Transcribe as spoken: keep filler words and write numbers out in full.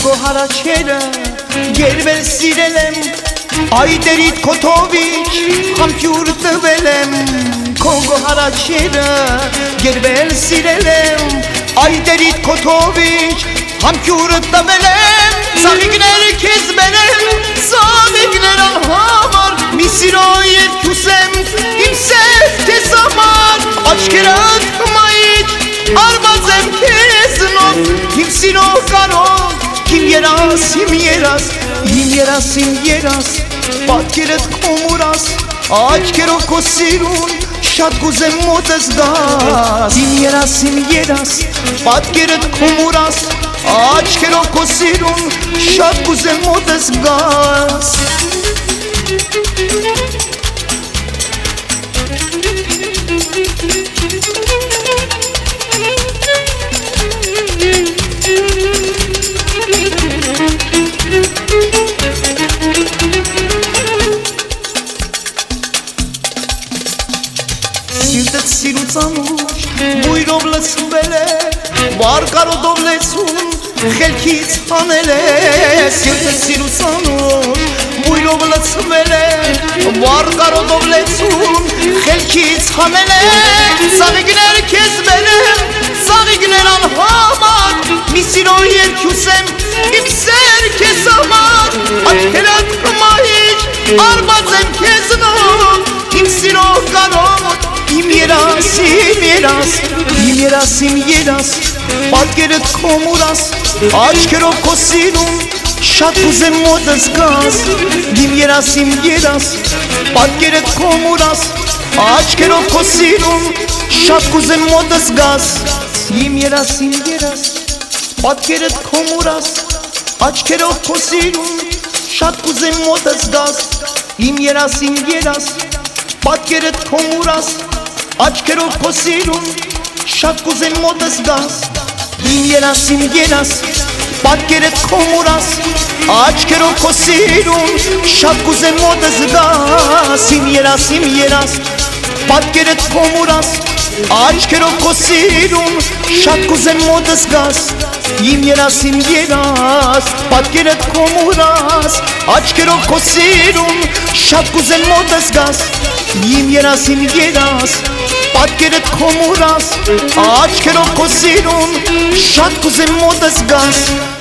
Քո հարաչերը գերվել սիրել եմ, այդերիդ կոթովիչ համբյուր տվել եմ։ Քո հարաչերը գերվել սիրել եմ, այդերիդ կոթովիչ համբյուր տվել եմ։ Սաղիգներ քեզ բերել, սաղիգներ անհամար, մի սիրո երկուսեմ, իմ սև քեզ համար։ Աչքերդ հմայիչ, արված եմ քեզնով, իմ սիրո կանոն, իմ երաս, իմ երաս, իմ երաս, իմ երաս, պատկերդ կոմուրաս, աչքերով քո սիրուն, շատ կուզեմ մոտս գաս։ Իմ երաս, իմ երաս, պատկերդ կոմուրաս, աչքերով քո սիրուն, շատ կուզեմ մոտս գաս։ Սիրտդ սիրուց անուշ, բույրով լցվել է, վարկարոդով լեցուն, խելքից հանել է։ Սիրտդ սիրուց անուշ, բույրով լցվել է, վարկարոդով լեցուն, խելքից հանել է։ Սաղիգներ քեզ բերեմ, սաղիգներ անհամար, մի սիրո երկյուս եմ, իմ սեր քեզ համար։ Աչքերդ հմայիչ, արված եմ քեզնով, իմ սիրո կանոտ, իմ երաս, իմ երաս, իմ երաս, իմ երաս, պատկերդ կոմուրաս, աչքերով քո սիրուն, շատ կուզեմ մոտս գաս։ Իմ երաս, իմ երաս, պատկերդ կոմուրաս, աչքերով քո սիրուն, շատ կուզեմ մոտս գաս։ Իմ երաս, իմ երաս, պատկերդ կոմուրաս, աչքերով քո սիրուն, շատ կուզեմ մոտս գաս։ Իմ երաս, իմ երաս, պատկերդ կոմուրաս, աչքերով քո սիրուն, շատ կուզեմ մոտս գաս։ Իմ երաս, իմ երաս, պատկերդ կոմուրաս, աչքերով քո սիրուն, շատ կուզեմ մոտս գաս։ Իմ երաս, իմ երաս, պատկերդ կոմուրաս, աչքերով քո սիրուն, շատ կուզեմ մոտս գաս։ Իմ երաս, իմ երաս, պատկերդ կոմուրաս, աչքերով քո սիրուն, շատ կուզեմ մոտս գաս։ Իմ երաս, իմ երաս, պատկերդ կոմուրաս, աչքերով քո սիրուն, շատ կուզեմ մոտս գաս։